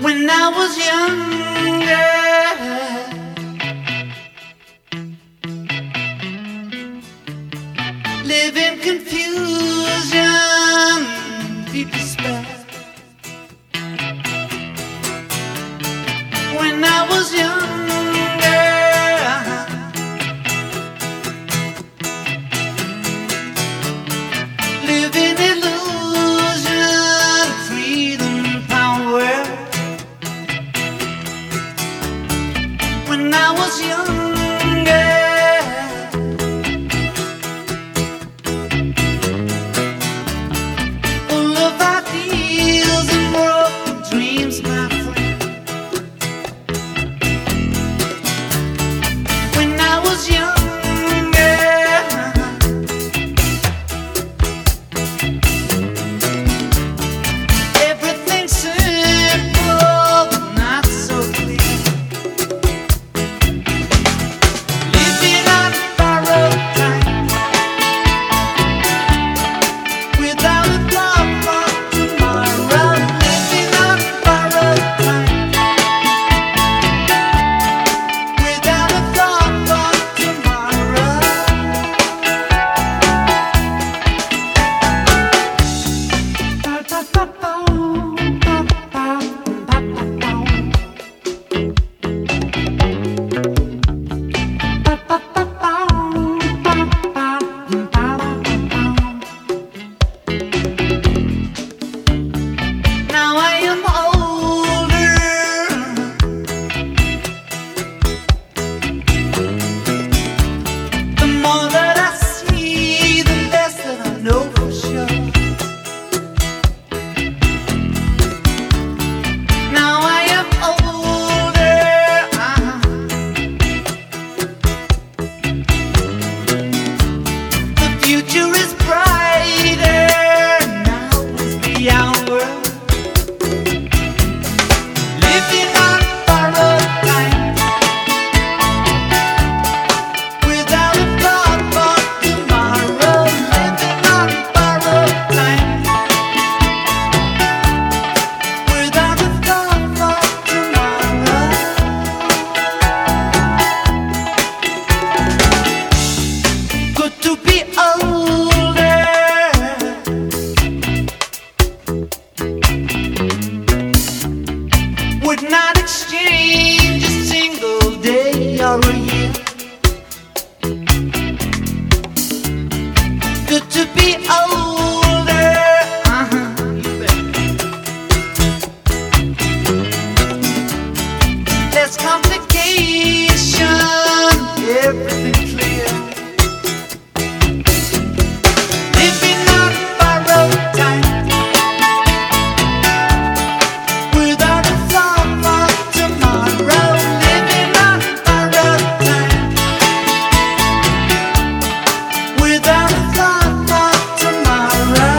When I was younger, live in confusion, deep despair. When I was younger, live in illusion, freedom, power. When I was younger, full of ideals and broken dreams, my friend. When I was younger, everything simple but not so clear. Living on borrowed time, without a thought for tomorrow. Living on borrowed time, without a thought for tomorrow. Now I am older, the more that I see, the less that I know for sure. Now I am older, the future is brighter, now is the hour. Living on borrowed time, without a thought for tomorrow. Living on borrowed time, without a thought for tomorrow. Good to be older, would not exchange a single day or a year. Good to be older, you bet. Less complication, everything clear. Living on borrowed time, without a thought for tomorrow. Living on borrowed time, without a thought for tomorrow.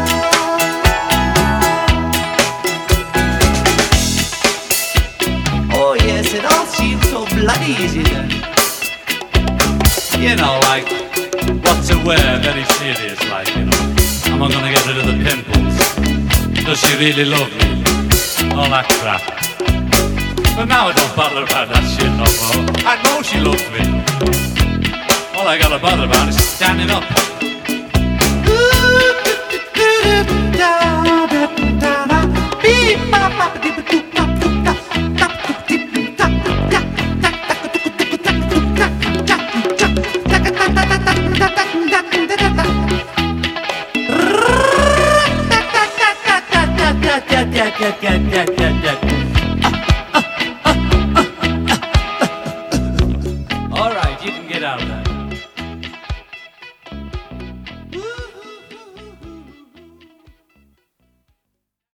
Oh yes, it all seems so bloody easy then. You know, like, what to wear, very serious, like, you know. Am I gonna get rid of the pimples? Does she really love me? All that crap. But now I don't bother about that shit no more. I know she loves me. All I gotta bother about is standing up. All right, you can get out of that.